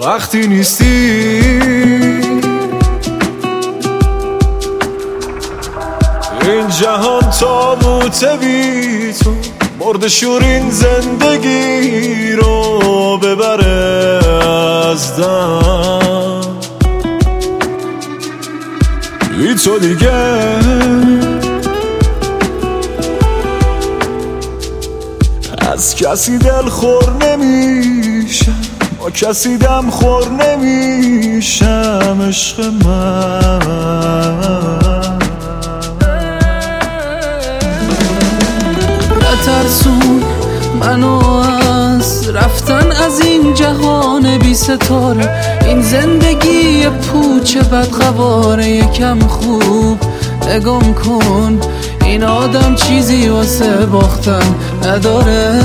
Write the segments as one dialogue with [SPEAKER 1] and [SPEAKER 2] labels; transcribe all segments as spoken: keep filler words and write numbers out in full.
[SPEAKER 1] وقتی نیستی. این جهان تابوت بی تو مرد شورین زندگی رو ببره از دم. بی تو دیگه از کسی دل خور نمیشم، با کسی دم خور نمیشم. عشق من
[SPEAKER 2] نترسون منو از رفتن از این جهان بی ستاره. این زندگی پوچ بدقواره، یکم خوب نگام کن. این آدم چیزی واسه باختن نداره.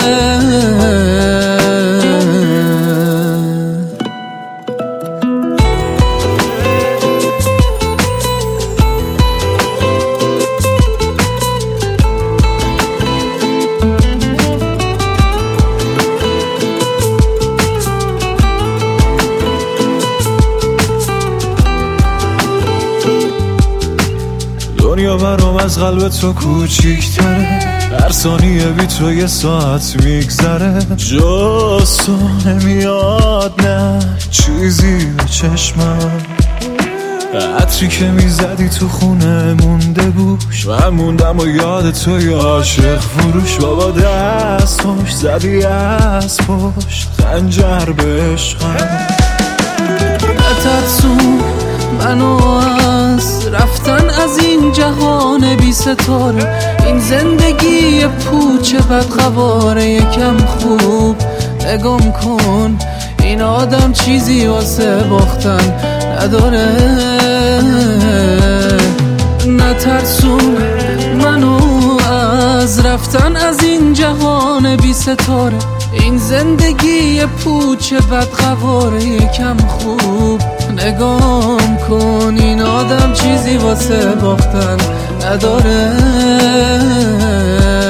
[SPEAKER 1] دنیا برام از قلب تو کوچیک‌تره، هر ثانیه بی تو یه ساعت میگذره. جز تو نمیاد نه چیزی به چشمم، عطری که میزدی تو خونه مونده بوش. من موندم و یاد تو یه عاشق فروش. بابا دست خوش زدی از پشت خنجر به عشقم.
[SPEAKER 2] نترسون منو از رفتن از این جهان بی ستاره. این زندگی پوچ بدقواره، یکم خوب نگام کن. این آدم چیزی واسه باختن نداره. نترسون منو از رفتن از این جهان بی ستاره. این زندگی پوچ بدقواره، یکم خوب نگام کن. این آدم چیزی واسه باختن نداره.